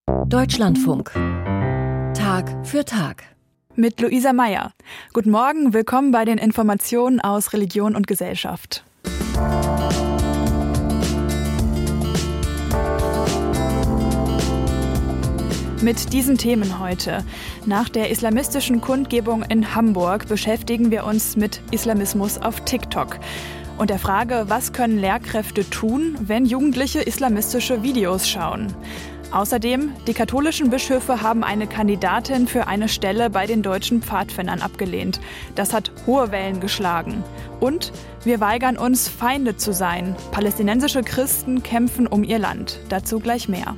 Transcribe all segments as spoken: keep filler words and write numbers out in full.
Deutschlandfunk. Tag für Tag. Mit Luisa Meyer. Guten Morgen, willkommen bei den Informationen aus Religion und Gesellschaft. Mit diesen Themen heute. Nach der islamistischen Kundgebung in Hamburg beschäftigen wir uns mit Islamismus auf TikTok und der Frage, was können Lehrkräfte tun, wenn Jugendliche islamistische Videos schauen. Außerdem, die katholischen Bischöfe haben eine Kandidatin für eine Stelle bei den deutschen Pfadfindern abgelehnt. Das hat hohe Wellen geschlagen. Und wir weigern uns, Feinde zu sein. Palästinensische Christen kämpfen um ihr Land. Dazu gleich mehr.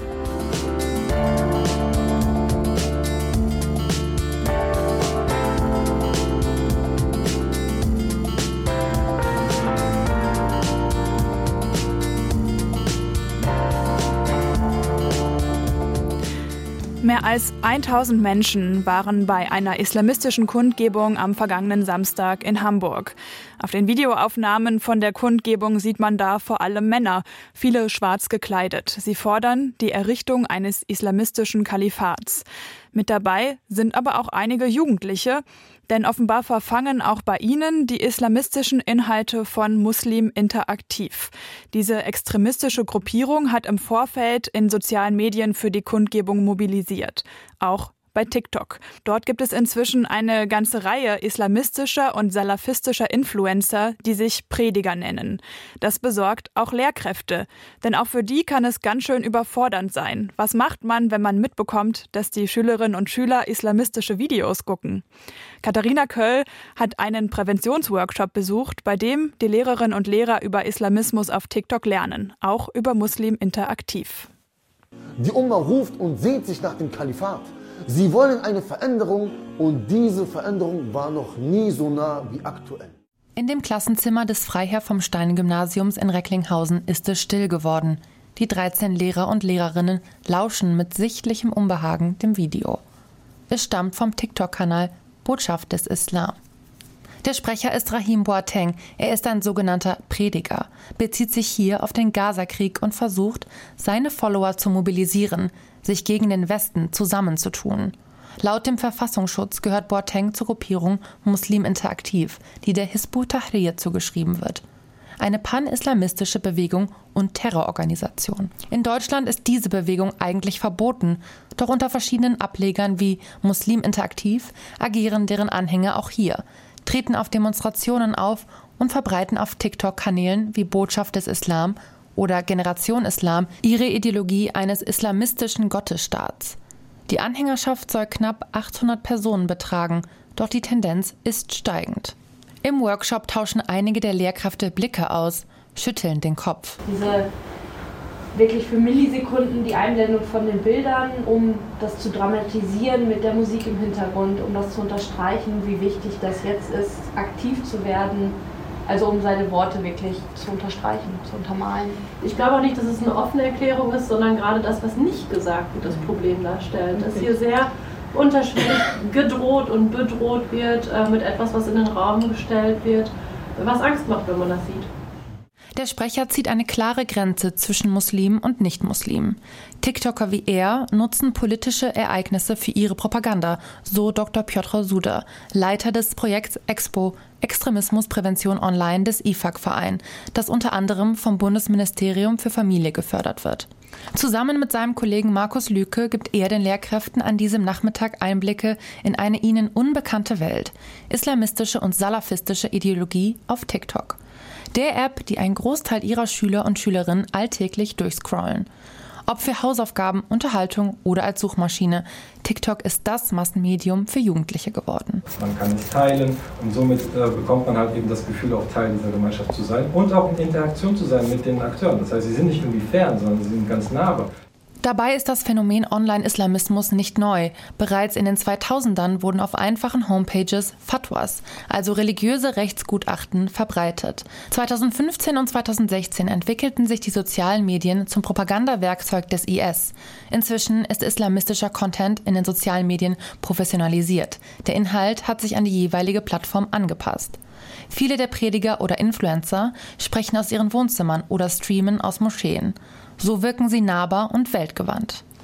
Mehr als tausend Menschen waren bei einer islamistischen Kundgebung am vergangenen Samstag in Hamburg. Auf den Videoaufnahmen von der Kundgebung sieht man da vor allem Männer, viele schwarz gekleidet. Sie fordern die Errichtung eines islamistischen Kalifats. Mit dabei sind aber auch einige Jugendliche, denn offenbar verfangen auch bei ihnen die islamistischen Inhalte von Muslim Interaktiv. Diese extremistische Gruppierung hat im Vorfeld in sozialen Medien für die Kundgebung mobilisiert, auch bei TikTok. Dort gibt es inzwischen eine ganze Reihe islamistischer und salafistischer Influencer, die sich Prediger nennen. Das besorgt auch Lehrkräfte, denn auch für die kann es ganz schön überfordernd sein. Was macht man, wenn man mitbekommt, dass die Schülerinnen und Schüler islamistische Videos gucken? Katharina Köll hat einen Präventionsworkshop besucht, bei dem die Lehrerinnen und Lehrer über Islamismus auf TikTok lernen, auch über Muslim Interaktiv. Die Umma ruft und sehnt sich nach dem Kalifat. Sie wollen eine Veränderung und diese Veränderung war noch nie so nah wie aktuell. In dem Klassenzimmer des Freiherr vom Stein-Gymnasiums in Recklinghausen ist es still geworden. Die dreizehn Lehrer und Lehrerinnen lauschen mit sichtlichem Unbehagen dem Video. Es stammt vom TikTok-Kanal Botschaft des Islam. Der Sprecher ist Rahim Boateng. Er ist ein sogenannter Prediger, bezieht sich hier auf den Gaza-Krieg und versucht, seine Follower zu mobilisieren, sich gegen den Westen zusammenzutun. Laut dem Verfassungsschutz gehört Boateng zur Gruppierung Muslim Interaktiv, die der Hizb ut-Tahrir zugeschrieben wird. Eine pan-islamistische Bewegung und Terrororganisation. In Deutschland ist diese Bewegung eigentlich verboten, doch unter verschiedenen Ablegern wie Muslim Interaktiv agieren deren Anhänger auch hier, treten auf Demonstrationen auf und verbreiten auf TikTok-Kanälen wie Botschaft des Islam oder Generation Islam ihre Ideologie eines islamistischen Gottesstaats. Die Anhängerschaft soll knapp achthundert Personen betragen, doch die Tendenz ist steigend. Im Workshop tauschen einige der Lehrkräfte Blicke aus, schütteln den Kopf. Diese wirklich für Millisekunden die Einblendung von den Bildern, um das zu dramatisieren mit der Musik im Hintergrund, um das zu unterstreichen, wie wichtig das jetzt ist, aktiv zu werden. Also um seine Worte wirklich zu unterstreichen, zu untermalen. Ich glaube auch nicht, dass es eine offene Erklärung ist, sondern gerade das, was nicht gesagt wird, das Problem darstellt. Dass hier sehr unterschwellig gedroht und bedroht wird äh, mit etwas, was in den Raum gestellt wird, was Angst macht, wenn man das sieht. Der Sprecher zieht eine klare Grenze zwischen Muslimen und Nicht-Muslimen. TikToker wie er nutzen politische Ereignisse für ihre Propaganda, so Doktor Piotr Suda, Leiter des Projekts Expo, Extremismusprävention online des I F A K-Verein, das unter anderem vom Bundesministerium für Familie gefördert wird. Zusammen mit seinem Kollegen Markus Lüke gibt er den Lehrkräften an diesem Nachmittag Einblicke in eine ihnen unbekannte Welt, islamistische und salafistische Ideologie auf TikTok. Der App, die ein Großteil ihrer Schüler und Schülerinnen alltäglich durchscrollen. Ob für Hausaufgaben, Unterhaltung oder als Suchmaschine, TikTok ist das Massenmedium für Jugendliche geworden. Man kann es teilen und somit äh, bekommt man halt eben das Gefühl, auch Teil dieser Gemeinschaft zu sein und auch in Interaktion zu sein mit den Akteuren. Das heißt, sie sind nicht irgendwie fern, sondern sie sind ganz nah. Dabei ist das Phänomen Online-Islamismus nicht neu. Bereits in den zweitausendern wurden auf einfachen Homepages Fatwas, also religiöse Rechtsgutachten, verbreitet. zweitausendfünfzehn und zweitausendsechzehn entwickelten sich die sozialen Medien zum Propagandawerkzeug des I S. Inzwischen ist islamistischer Content in den sozialen Medien professionalisiert. Der Inhalt hat sich an die jeweilige Plattform angepasst. Viele der Prediger oder Influencer sprechen aus ihren Wohnzimmern oder streamen aus Moscheen. So wirken sie nahbar und weltgewandt.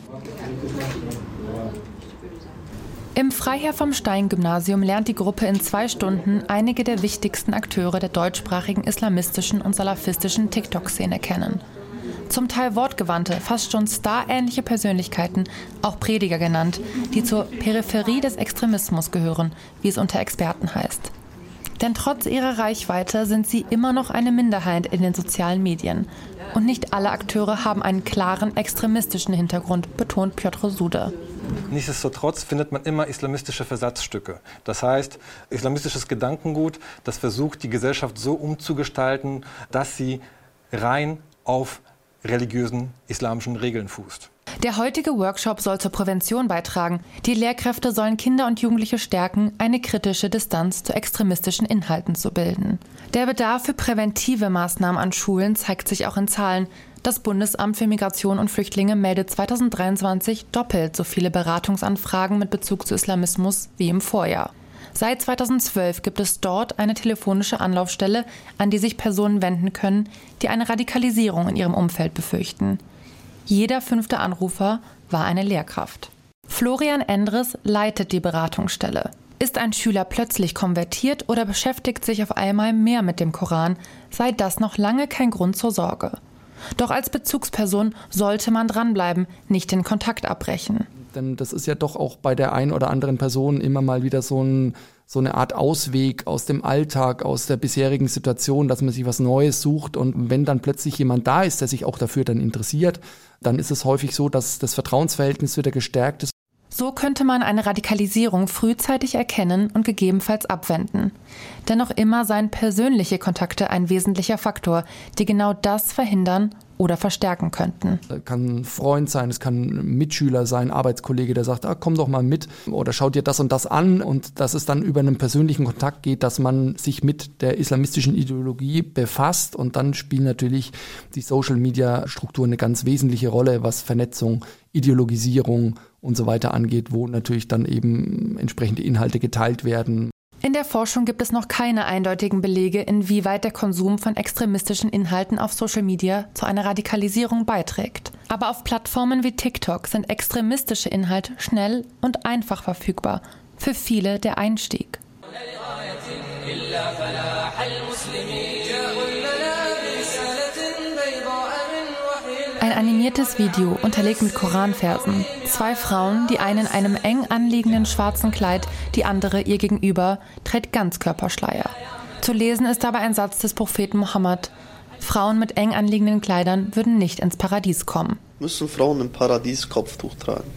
Im Freiherr vom Stein-Gymnasium lernt die Gruppe in zwei Stunden einige der wichtigsten Akteure der deutschsprachigen islamistischen und salafistischen TikTok-Szene kennen. Zum Teil wortgewandte, fast schon starähnliche Persönlichkeiten, auch Prediger genannt, die zur Peripherie des Extremismus gehören, wie es unter Experten heißt. Denn trotz ihrer Reichweite sind sie immer noch eine Minderheit in den sozialen Medien. Und nicht alle Akteure haben einen klaren extremistischen Hintergrund, betont Piotr Sude. Nichtsdestotrotz findet man immer islamistische Versatzstücke. Das heißt, islamistisches Gedankengut, das versucht, die Gesellschaft so umzugestalten, dass sie rein auf religiösen islamischen Regeln fußt. Der heutige Workshop soll zur Prävention beitragen. Die Lehrkräfte sollen Kinder und Jugendliche stärken, eine kritische Distanz zu extremistischen Inhalten zu bilden. Der Bedarf für präventive Maßnahmen an Schulen zeigt sich auch in Zahlen. Das Bundesamt für Migration und Flüchtlinge meldet zweitausenddreiundzwanzig doppelt so viele Beratungsanfragen mit Bezug zu Islamismus wie im Vorjahr. Seit zweitausendzwölf gibt es dort eine telefonische Anlaufstelle, an die sich Personen wenden können, die eine Radikalisierung in ihrem Umfeld befürchten. Jeder fünfte Anrufer war eine Lehrkraft. Florian Endres leitet die Beratungsstelle. Ist ein Schüler plötzlich konvertiert oder beschäftigt sich auf einmal mehr mit dem Koran, sei das noch lange kein Grund zur Sorge. Doch als Bezugsperson sollte man dranbleiben, nicht den Kontakt abbrechen. Denn das ist ja doch auch bei der einen oder anderen Person immer mal wieder so, ein, so eine Art Ausweg aus dem Alltag, aus der bisherigen Situation, dass man sich was Neues sucht. Und wenn dann plötzlich jemand da ist, der sich auch dafür dann interessiert, dann ist es häufig so, dass das Vertrauensverhältnis wieder gestärkt ist. So könnte man eine Radikalisierung frühzeitig erkennen und gegebenenfalls abwenden. Dennoch immer seien persönliche Kontakte ein wesentlicher Faktor, die genau das verhindern oder verstärken könnten. Das kann ein Freund sein, es kann ein Mitschüler sein, ein Arbeitskollege, der sagt, ah, komm doch mal mit oder schau dir das und das an, und dass es dann über einen persönlichen Kontakt geht, dass man sich mit der islamistischen Ideologie befasst, und dann spielen natürlich die Social-Media-Strukturen eine ganz wesentliche Rolle, was Vernetzung, Ideologisierung und so weiter angeht, wo natürlich dann eben entsprechende Inhalte geteilt werden. In der Forschung gibt es noch keine eindeutigen Belege, inwieweit der Konsum von extremistischen Inhalten auf Social Media zu einer Radikalisierung beiträgt. Aber auf Plattformen wie TikTok sind extremistische Inhalte schnell und einfach verfügbar. Für viele der Einstieg. Ein animiertes Video, unterlegt mit Koranversen. Zwei Frauen, die eine in einem eng anliegenden schwarzen Kleid, die andere ihr gegenüber, trägt Ganzkörperschleier. Zu lesen ist dabei ein Satz des Propheten Mohammed: Frauen mit eng anliegenden Kleidern würden nicht ins Paradies kommen. Müssen Frauen im Paradies Kopftuch tragen?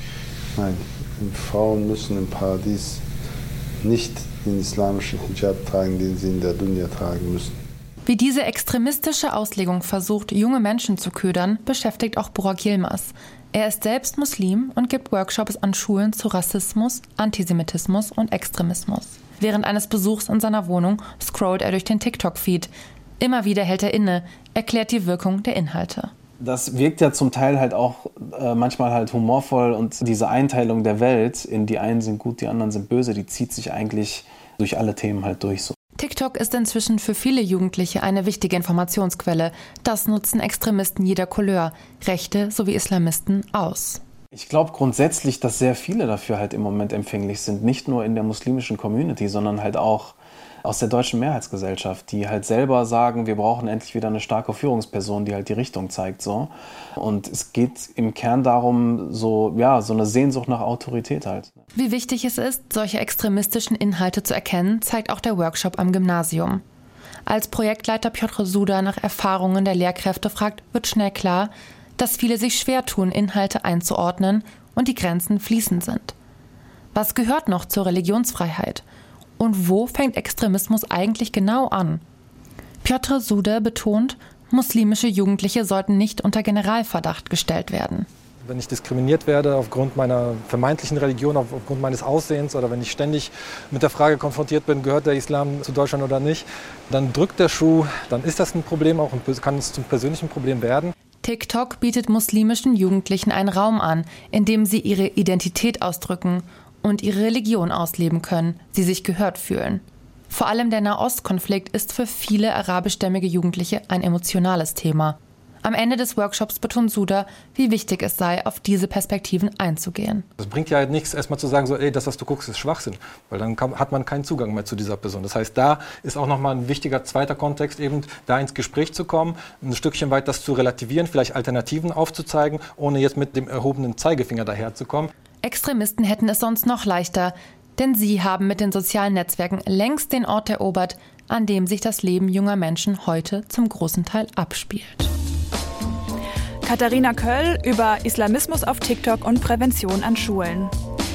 Nein, Frauen müssen im Paradies nicht den islamischen Hijab tragen, den sie in der Dunya tragen müssen. Wie diese extremistische Auslegung versucht, junge Menschen zu ködern, beschäftigt auch Burak Yilmaz. Er ist selbst Muslim und gibt Workshops an Schulen zu Rassismus, Antisemitismus und Extremismus. Während eines Besuchs in seiner Wohnung scrollt er durch den TikTok-Feed. Immer wieder hält er inne, erklärt die Wirkung der Inhalte. Das wirkt ja zum Teil halt auch äh, manchmal halt humorvoll, und diese Einteilung der Welt in die einen sind gut, die anderen sind böse, die zieht sich eigentlich durch alle Themen halt durch so. TikTok ist inzwischen für viele Jugendliche eine wichtige Informationsquelle. Das nutzen Extremisten jeder Couleur, Rechte sowie Islamisten, aus. Ich glaube grundsätzlich, dass sehr viele dafür halt im Moment empfänglich sind. Nicht nur in der muslimischen Community, sondern halt auch aus der deutschen Mehrheitsgesellschaft, die halt selber sagen, wir brauchen endlich wieder eine starke Führungsperson, die halt die Richtung zeigt. So. Und es geht im Kern darum, so, ja, so eine Sehnsucht nach Autorität halt. Wie wichtig es ist, solche extremistischen Inhalte zu erkennen, zeigt auch der Workshop am Gymnasium. Als Projektleiter Piotr Suda nach Erfahrungen der Lehrkräfte fragt, wird schnell klar, dass viele sich schwer tun, Inhalte einzuordnen und die Grenzen fließend sind. Was gehört noch zur Religionsfreiheit? Und wo fängt Extremismus eigentlich genau an? Piotr Suda betont, muslimische Jugendliche sollten nicht unter Generalverdacht gestellt werden. Wenn ich diskriminiert werde aufgrund meiner vermeintlichen Religion, aufgrund meines Aussehens, oder wenn ich ständig mit der Frage konfrontiert bin, gehört der Islam zu Deutschland oder nicht, dann drückt der Schuh, dann ist das ein Problem, auch kann es zum persönlichen Problem werden. TikTok bietet muslimischen Jugendlichen einen Raum an, in dem sie ihre Identität ausdrücken und ihre Religion ausleben können, sie sich gehört fühlen. Vor allem der Nahostkonflikt ist für viele arabischstämmige Jugendliche ein emotionales Thema. Am Ende des Workshops betont Suda, wie wichtig es sei, auf diese Perspektiven einzugehen. Es bringt ja halt nichts, erstmal zu sagen, so, ey, das, was du guckst, ist Schwachsinn, weil dann kann, hat man keinen Zugang mehr zu dieser Person. Das heißt, da ist auch nochmal ein wichtiger zweiter Kontext, eben da ins Gespräch zu kommen, ein Stückchen weit das zu relativieren, vielleicht Alternativen aufzuzeigen, ohne jetzt mit dem erhobenen Zeigefinger daherzukommen. Extremisten hätten es sonst noch leichter, denn sie haben mit den sozialen Netzwerken längst den Ort erobert, an dem sich das Leben junger Menschen heute zum großen Teil abspielt. Katharina Köll über Islamismus auf TikTok und Prävention an Schulen.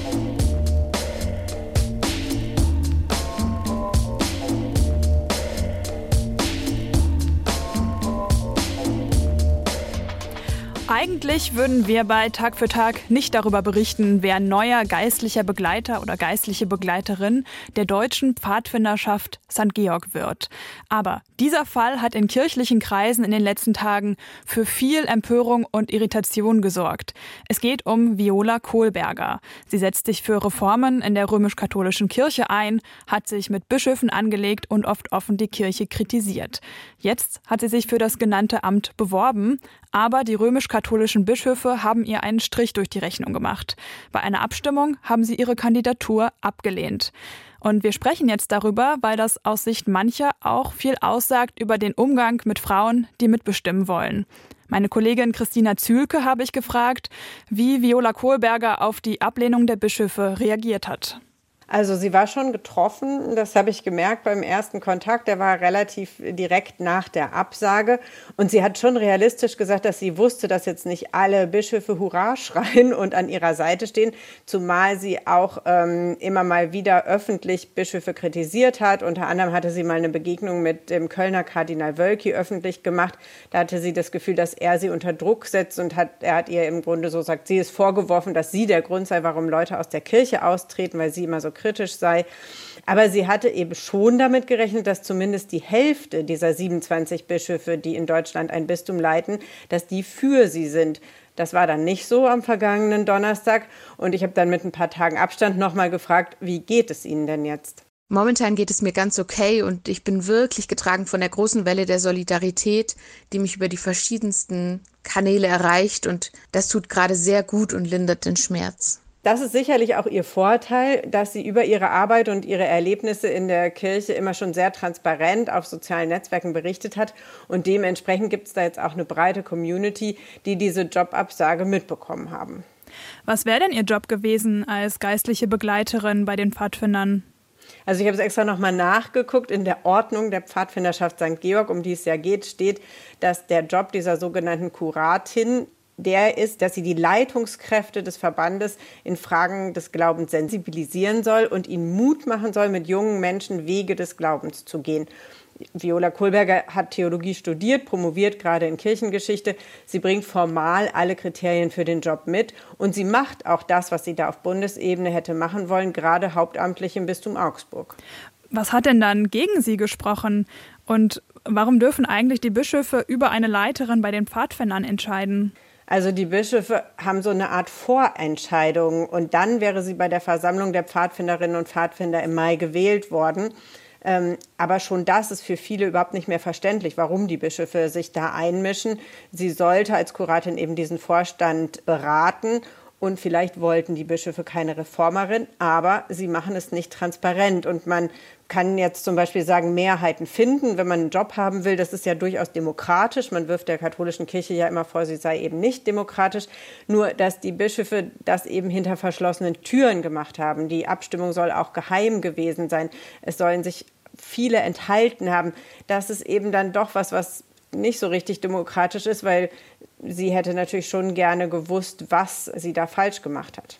Eigentlich würden wir bei Tag für Tag nicht darüber berichten, wer neuer geistlicher Begleiter oder geistliche Begleiterin der deutschen Pfadfinderschaft Sankt Georg wird. Aber dieser Fall hat in kirchlichen Kreisen in den letzten Tagen für viel Empörung und Irritation gesorgt. Es geht um Viola Kohlberger. Sie setzt sich für Reformen in der römisch-katholischen Kirche ein, hat sich mit Bischöfen angelegt und oft offen die Kirche kritisiert. Jetzt hat sie sich für das genannte Amt beworben, aber die römisch-katholischen Bischöfe haben ihr einen Strich durch die Rechnung gemacht. Bei einer Abstimmung haben sie ihre Kandidatur abgelehnt. Und wir sprechen jetzt darüber, weil das aus Sicht mancher auch viel aussagt über den Umgang mit Frauen, die mitbestimmen wollen. Meine Kollegin Christina Zühlke habe ich gefragt, wie Viola Kohlberger auf die Ablehnung der Bischöfe reagiert hat. Also sie war schon getroffen, das habe ich gemerkt beim ersten Kontakt, der war relativ direkt nach der Absage und sie hat schon realistisch gesagt, dass sie wusste, dass jetzt nicht alle Bischöfe Hurra schreien und an ihrer Seite stehen, zumal sie auch ähm, immer mal wieder öffentlich Bischöfe kritisiert hat. Unter anderem hatte sie mal eine Begegnung mit dem Kölner Kardinal Wölki öffentlich gemacht, da hatte sie das Gefühl, dass er sie unter Druck setzt und hat, er hat ihr im Grunde, so sagt sie, es vorgeworfen, dass sie der Grund sei, warum Leute aus der Kirche austreten, weil sie immer so kritisch sei. Aber sie hatte eben schon damit gerechnet, dass zumindest die Hälfte dieser siebenundzwanzig Bischöfe, die in Deutschland ein Bistum leiten, dass die für sie sind. Das war dann nicht so am vergangenen Donnerstag. Und ich habe dann mit ein paar Tagen Abstand nochmal gefragt, wie geht es Ihnen denn jetzt? Momentan geht es mir ganz okay und ich bin wirklich getragen von der großen Welle der Solidarität, die mich über die verschiedensten Kanäle erreicht. Und das tut gerade sehr gut und lindert den Schmerz. Das ist sicherlich auch ihr Vorteil, dass sie über ihre Arbeit und ihre Erlebnisse in der Kirche immer schon sehr transparent auf sozialen Netzwerken berichtet hat. Und dementsprechend gibt es da jetzt auch eine breite Community, die diese Jobabsage mitbekommen haben. Was wäre denn Ihr Job gewesen als geistliche Begleiterin bei den Pfadfindern? Also ich habe es extra nochmal nachgeguckt. In der Ordnung der Pfadfinderschaft Sankt Georg, um die es ja geht, steht, dass der Job dieser sogenannten Kuratin der ist, dass sie die Leitungskräfte des Verbandes in Fragen des Glaubens sensibilisieren soll und ihnen Mut machen soll, mit jungen Menschen Wege des Glaubens zu gehen. Viola Kohlberger hat Theologie studiert, promoviert gerade in Kirchengeschichte. Sie bringt formal alle Kriterien für den Job mit und sie macht auch das, was sie da auf Bundesebene hätte machen wollen, gerade hauptamtlich im Bistum Augsburg. Was hat denn dann gegen sie gesprochen und warum dürfen eigentlich die Bischöfe über eine Leiterin bei den Pfadfindern entscheiden? Also die Bischöfe haben so eine Art Vorentscheidung und dann wäre sie bei der Versammlung der Pfadfinderinnen und Pfadfinder im Mai gewählt worden. Ähm, aber schon das ist für viele überhaupt nicht mehr verständlich, warum die Bischöfe sich da einmischen. Sie sollte als Kuratin eben diesen Vorstand beraten. Und vielleicht wollten die Bischöfe keine Reformerin, aber sie machen es nicht transparent. Und man kann jetzt zum Beispiel sagen, Mehrheiten finden, wenn man einen Job haben will. Das ist ja durchaus demokratisch. Man wirft der katholischen Kirche ja immer vor, sie sei eben nicht demokratisch. Nur, dass die Bischöfe das eben hinter verschlossenen Türen gemacht haben. Die Abstimmung soll auch geheim gewesen sein. Es sollen sich viele enthalten haben. Das ist eben dann doch was, was nicht so richtig demokratisch ist, weil sie hätte natürlich schon gerne gewusst, was sie da falsch gemacht hat.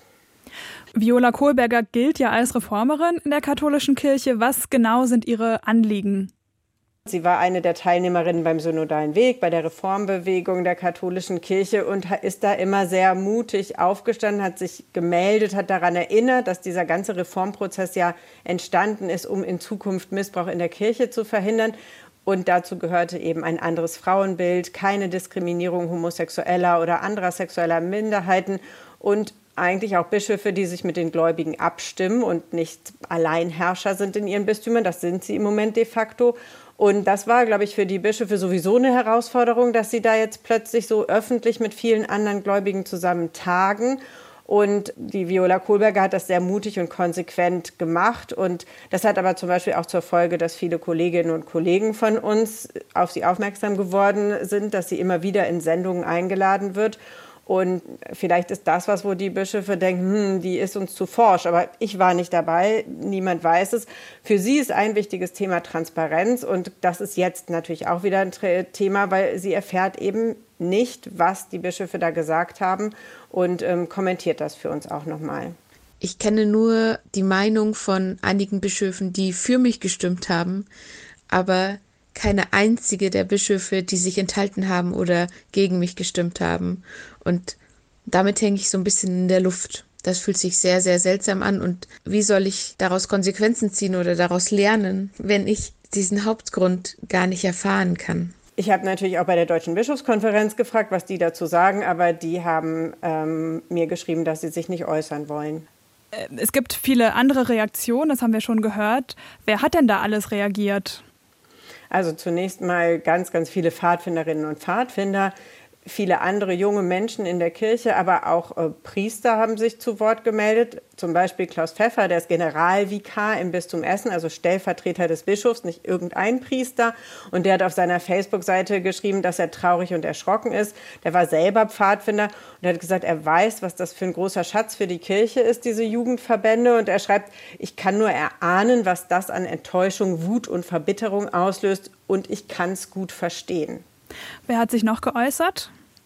Viola Kohlberger gilt ja als Reformerin in der katholischen Kirche. Was genau sind ihre Anliegen? Sie war eine der Teilnehmerinnen beim Synodalen Weg, bei der Reformbewegung der katholischen Kirche und ist da immer sehr mutig aufgestanden, hat sich gemeldet, hat daran erinnert, dass dieser ganze Reformprozess ja entstanden ist, um in Zukunft Missbrauch in der Kirche zu verhindern. Und dazu gehörte eben ein anderes Frauenbild, keine Diskriminierung homosexueller oder anderer sexueller Minderheiten und eigentlich auch Bischöfe, die sich mit den Gläubigen abstimmen und nicht Alleinherrscher sind in ihren Bistümern. Das sind sie im Moment de facto. Und das war, glaube ich, für die Bischöfe sowieso eine Herausforderung, dass sie da jetzt plötzlich so öffentlich mit vielen anderen Gläubigen zusammen tagen. Und die Viola Kohlberger hat das sehr mutig und konsequent gemacht. Und das hat aber zum Beispiel auch zur Folge, dass viele Kolleginnen und Kollegen von uns auf sie aufmerksam geworden sind, dass sie immer wieder in Sendungen eingeladen wird. Und vielleicht ist das was, wo die Bischöfe denken, hm, die ist uns zu forsch. Aber ich war nicht dabei, niemand weiß es. Für sie ist ein wichtiges Thema Transparenz. Und das ist jetzt natürlich auch wieder ein Thema, weil sie erfährt eben nicht, was die Bischöfe da gesagt haben und ähm, kommentiert das für uns auch nochmal. Ich kenne nur die Meinung von einigen Bischöfen, die für mich gestimmt haben, aber keine einzige der Bischöfe, die sich enthalten haben oder gegen mich gestimmt haben. Und damit hänge ich so ein bisschen in der Luft. Das fühlt sich sehr, sehr seltsam an. Und wie soll ich daraus Konsequenzen ziehen oder daraus lernen, wenn ich diesen Hauptgrund gar nicht erfahren kann? Ich habe natürlich auch bei der Deutschen Bischofskonferenz gefragt, was die dazu sagen, aber die haben ähm, mir geschrieben, dass sie sich nicht äußern wollen. Es gibt viele andere Reaktionen, das haben wir schon gehört. Wer hat denn da alles reagiert? Also zunächst mal ganz, ganz viele Pfadfinderinnen und Pfadfinder, viele andere junge Menschen in der Kirche, aber auch äh, Priester haben sich zu Wort gemeldet. Zum Beispiel Klaus Pfeffer, der ist Generalvikar im Bistum Essen, also Stellvertreter des Bischofs, nicht irgendein Priester. Und der hat auf seiner Facebook-Seite geschrieben, dass er traurig und erschrocken ist. Der war selber Pfadfinder und hat gesagt, er weiß, was das für ein großer Schatz für die Kirche ist, diese Jugendverbände. Und er schreibt, ich kann nur erahnen, was das an Enttäuschung, Wut und Verbitterung auslöst. Und ich kann es gut verstehen. Wer hat sich noch geäußert?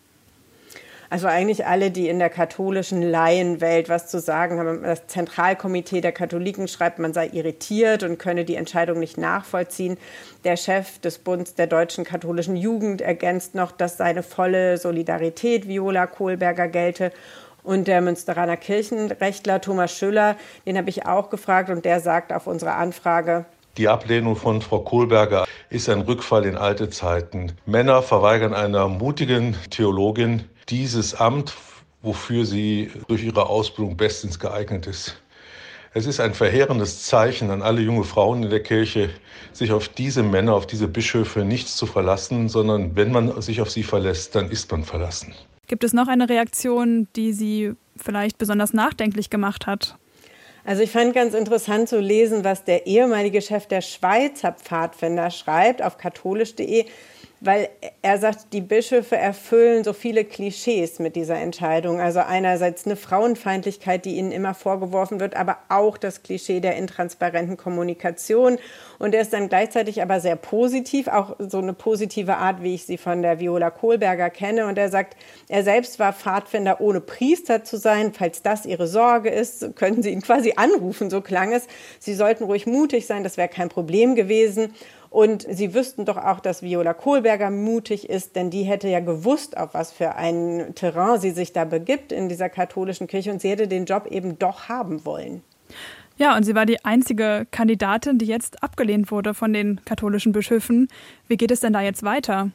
Also eigentlich alle, die in der katholischen Laienwelt was zu sagen haben. Das Zentralkomitee der Katholiken schreibt, man sei irritiert und könne die Entscheidung nicht nachvollziehen. Der Chef des Bundes der deutschen katholischen Jugend ergänzt noch, dass seine volle Solidarität Viola Kohlberger gelte. Und der Münsteraner Kirchenrechtler Thomas Schüller, den habe ich auch gefragt und der sagt auf unsere Anfrage: Die Ablehnung von Frau Kohlberger ist ein Rückfall in alte Zeiten. Männer verweigern einer mutigen Theologin dieses Amt, wofür sie durch ihre Ausbildung bestens geeignet ist. Es ist ein verheerendes Zeichen an alle junge Frauen in der Kirche, sich auf diese Männer, auf diese Bischöfe nichts zu verlassen, sondern wenn man sich auf sie verlässt, dann ist man verlassen. Gibt es noch eine Reaktion, die Sie vielleicht besonders nachdenklich gemacht hat? Also ich fand ganz interessant zu lesen, was der ehemalige Chef der Schweizer Pfadfinder schreibt auf katholisch punkt de, weil er sagt, die Bischöfe erfüllen so viele Klischees mit dieser Entscheidung. Also einerseits eine Frauenfeindlichkeit, die ihnen immer vorgeworfen wird, aber auch das Klischee der intransparenten Kommunikation. Und er ist dann gleichzeitig aber sehr positiv, auch so eine positive Art, wie ich sie von der Viola Kohlberger kenne. Und er sagt, er selbst war Pfadfinder, ohne Priester zu sein. Falls das ihre Sorge ist, könnten Sie ihn quasi anrufen, so klang es. Sie sollten ruhig mutig sein, das wäre kein Problem gewesen. Und Sie wüssten doch auch, dass Viola Kohlberger mutig ist, denn die hätte ja gewusst, auf was für ein Terrain sie sich da begibt in dieser katholischen Kirche. Und sie hätte den Job eben doch haben wollen. Ja, und sie war die einzige Kandidatin, die jetzt abgelehnt wurde von den katholischen Bischöfen. Wie geht es denn da jetzt weiter?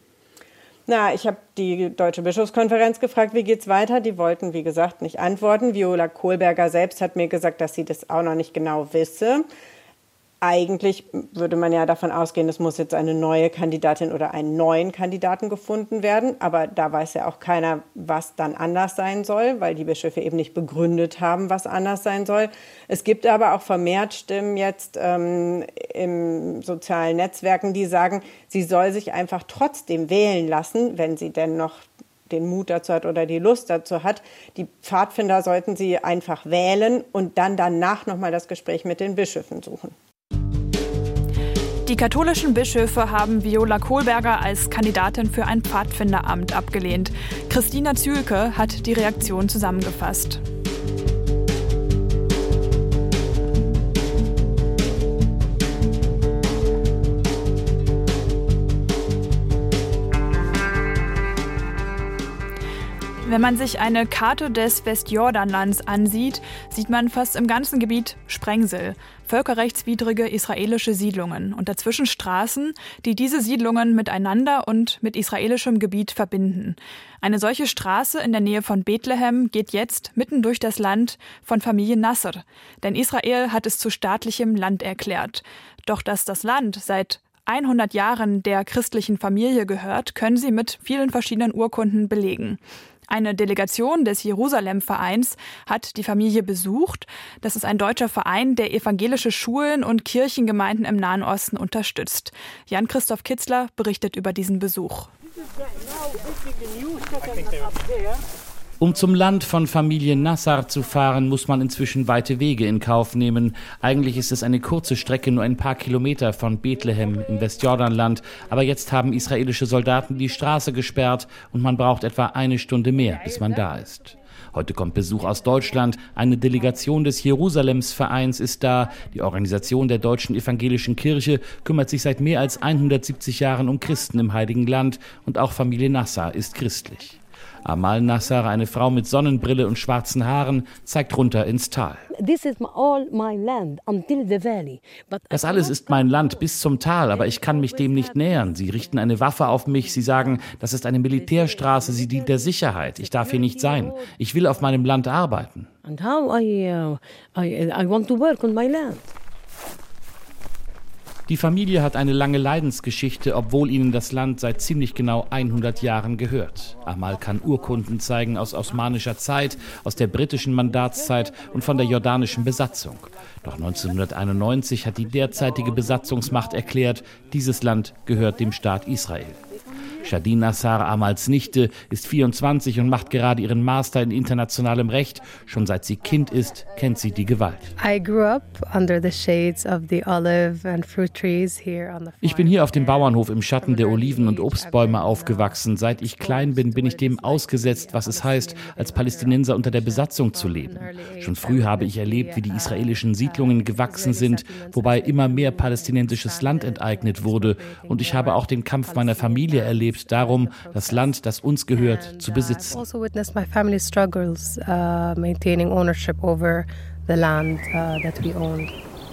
Na, ich habe die Deutsche Bischofskonferenz gefragt, wie geht's weiter? Die wollten, wie gesagt, nicht antworten. Viola Kohlberger selbst hat mir gesagt, dass sie das auch noch nicht genau wisse. Eigentlich würde man ja davon ausgehen, es muss jetzt eine neue Kandidatin oder einen neuen Kandidaten gefunden werden. Aber da weiß ja auch keiner, was dann anders sein soll, weil die Bischöfe eben nicht begründet haben, was anders sein soll. Es gibt aber auch vermehrt Stimmen jetzt ähm, in sozialen Netzwerken, die sagen, sie soll sich einfach trotzdem wählen lassen, wenn sie denn noch den Mut dazu hat oder die Lust dazu hat. Die Pfadfinder sollten sie einfach wählen und dann danach nochmal das Gespräch mit den Bischöfen suchen. Die katholischen Bischöfe haben Viola Kohlberger als Kandidatin für ein Pfadfinderamt abgelehnt. Christina Zühlke hat die Reaktion zusammengefasst. Wenn man sich eine Karte des Westjordanlands ansieht, sieht man fast im ganzen Gebiet Sprengsel, völkerrechtswidrige israelische Siedlungen und dazwischen Straßen, die diese Siedlungen miteinander und mit israelischem Gebiet verbinden. Eine solche Straße in der Nähe von Bethlehem geht jetzt mitten durch das Land von Familie Nasser, denn Israel hat es zu staatlichem Land erklärt. Doch dass das Land seit hundert Jahren der christlichen Familie gehört, können sie mit vielen verschiedenen Urkunden belegen. Eine Delegation des Jerusalem-Vereins hat die Familie besucht. Das ist ein deutscher Verein, der evangelische Schulen und Kirchengemeinden im Nahen Osten unterstützt. Jan-Christoph Kitzler berichtet über diesen Besuch. Um zum Land von Familie Nassar zu fahren, muss man inzwischen weite Wege in Kauf nehmen. Eigentlich ist es eine kurze Strecke, nur ein paar Kilometer von Bethlehem im Westjordanland. Aber jetzt haben israelische Soldaten die Straße gesperrt und man braucht etwa eine Stunde mehr, bis man da ist. Heute kommt Besuch aus Deutschland. Eine Delegation des Jerusalems-Vereins ist da. Die Organisation der Deutschen Evangelischen Kirche kümmert sich seit mehr als hundertsiebzig Jahren um Christen im Heiligen Land. Und auch Familie Nassar ist christlich. Amal Nassar, eine Frau mit Sonnenbrille und schwarzen Haaren, zeigt runter ins Tal. Das alles ist mein Land bis zum Tal, aber ich kann mich dem nicht nähern. Sie richten eine Waffe auf mich, sie sagen, das ist eine Militärstraße, sie dient der Sicherheit. Ich darf hier nicht sein. Ich will auf meinem Land arbeiten. And how I, uh, I, I want to work on my land. Die Familie hat eine lange Leidensgeschichte, obwohl ihnen das Land seit ziemlich genau hundert Jahren gehört. Amal kann Urkunden zeigen aus osmanischer Zeit, aus der britischen Mandatszeit und von der jordanischen Besatzung. Doch neunzehnhunderteinundneunzig hat die derzeitige Besatzungsmacht erklärt, dieses Land gehört dem Staat Israel. Shadin Nassar, Amals Nichte, ist vierundzwanzig und macht gerade ihren Master in internationalem Recht. Schon seit sie Kind ist, kennt sie die Gewalt. Ich bin hier auf dem Bauernhof im Schatten der Oliven- und Obstbäume aufgewachsen. Seit ich klein bin, bin ich dem ausgesetzt, was es heißt, als Palästinenser unter der Besatzung zu leben. Schon früh habe ich erlebt, wie die israelischen Siedlungen gewachsen sind, wobei immer mehr palästinensisches Land enteignet wurde. Und ich habe auch den Kampf meiner Familie erlebt, darum, das Land, das uns gehört, zu besitzen. Also witnessed my family's struggles uh, maintaining ownership over the land uh, that we owned.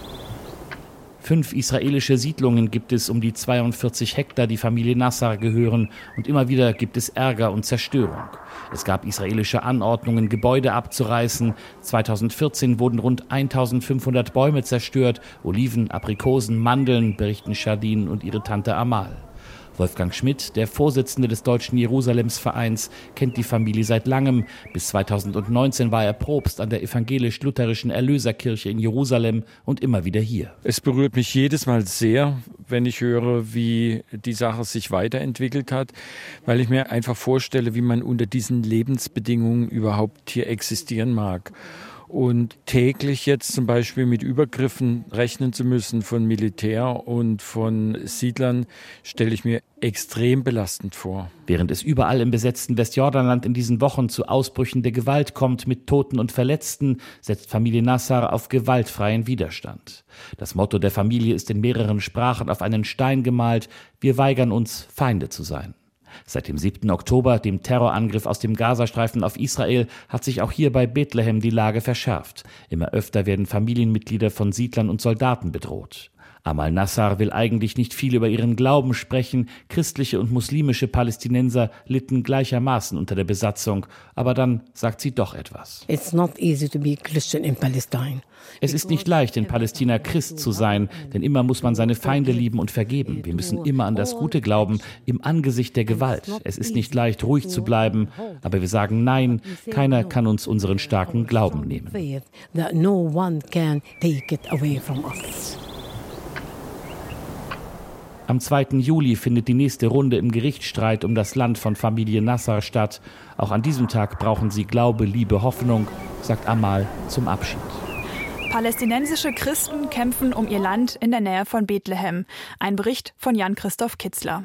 Fünf israelische Siedlungen gibt es um die zweiundvierzig Hektar, die Familie Nassar gehören. Und immer wieder gibt es Ärger und Zerstörung. Es gab israelische Anordnungen, Gebäude abzureißen. zweitausendvierzehn wurden rund eintausendfünfhundert Bäume zerstört. Oliven, Aprikosen, Mandeln, berichten Shadin und ihre Tante Amal. Wolfgang Schmidt, der Vorsitzende des Deutschen Jerusalems-Vereins, kennt die Familie seit langem. Bis zweitausendneunzehn war er Propst an der evangelisch-lutherischen Erlöserkirche in Jerusalem und immer wieder hier. Es berührt mich jedes Mal sehr, wenn ich höre, wie die Sache sich weiterentwickelt hat, weil ich mir einfach vorstelle, wie man unter diesen Lebensbedingungen überhaupt hier existieren mag. Und täglich jetzt zum Beispiel mit Übergriffen rechnen zu müssen von Militär und von Siedlern, stelle ich mir extrem belastend vor. Während es überall im besetzten Westjordanland in diesen Wochen zu Ausbrüchen der Gewalt kommt mit Toten und Verletzten, setzt Familie Nassar auf gewaltfreien Widerstand. Das Motto der Familie ist in mehreren Sprachen auf einen Stein gemalt: Wir weigern uns, Feinde zu sein. Seit dem siebten Oktober, dem Terrorangriff aus dem Gazastreifen auf Israel, hat sich auch hier bei Bethlehem die Lage verschärft. Immer öfter werden Familienmitglieder von Siedlern und Soldaten bedroht. Amal Nassar will eigentlich nicht viel über ihren Glauben sprechen. Christliche und muslimische Palästinenser litten gleichermaßen unter der Besatzung. Aber dann sagt sie doch etwas. It's not easy to be Christian in Palestine. Es ist nicht leicht, in Palästina Christ zu sein, denn immer muss man seine Feinde lieben und vergeben. Wir müssen immer an das Gute glauben, im Angesicht der Gewalt. Es ist nicht leicht, ruhig zu bleiben, aber wir sagen Nein, keiner kann uns unseren starken Glauben nehmen. Am zweiten Juli findet die nächste Runde im Gerichtsstreit um das Land von Familie Nassar statt. Auch an diesem Tag brauchen sie Glaube, Liebe, Hoffnung, sagt Amal zum Abschied. Palästinensische Christen kämpfen um ihr Land in der Nähe von Bethlehem. Ein Bericht von Jan-Christoph Kitzler.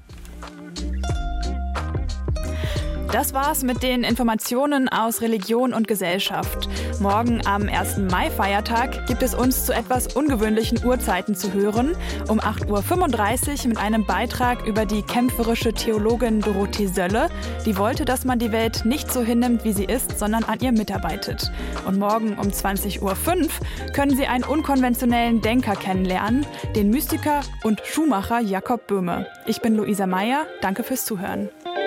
Das war's mit den Informationen aus Religion und Gesellschaft. Morgen am ersten Mai-Feiertag gibt es uns zu etwas ungewöhnlichen Uhrzeiten zu hören. Um acht Uhr fünfunddreißig mit einem Beitrag über die kämpferische Theologin Dorothee Sölle. Die wollte, dass man die Welt nicht so hinnimmt, wie sie ist, sondern an ihr mitarbeitet. Und morgen um zwanzig Uhr fünf können Sie einen unkonventionellen Denker kennenlernen, den Mystiker und Schuhmacher Jakob Böhme. Ich bin Luisa Meyer, danke fürs Zuhören.